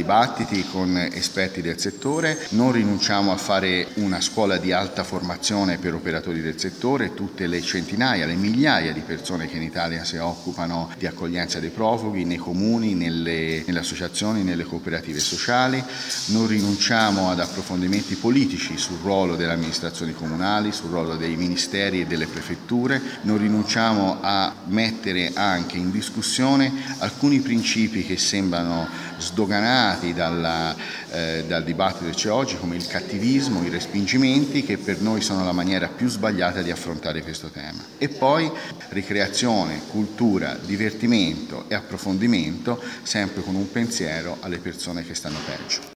dibattiti con esperti del settore, non rinunciamo a fare una scuola di alta formazione per operatori del settore, tutte le centinaia, le migliaia di persone che in Italia si occupano di accoglienza dei profughi nei comuni, nelle associazioni, nelle cooperative sociali. Non rinunciamo ad approfondimenti politici sul ruolo delle amministrazioni comunali, sul ruolo dei ministeri e delle prefetture. Non rinunciamo a mettere anche in discussione alcuni principi che sembrano sdoganati dal dibattito che c'è oggi, come il cattivismo, i respingimenti, che per noi sono la maniera più sbagliata di affrontare questo tema. E poi ricreazione, cultura, divertimento e approfondimento, sempre con un pensiero alle persone che stanno peggio.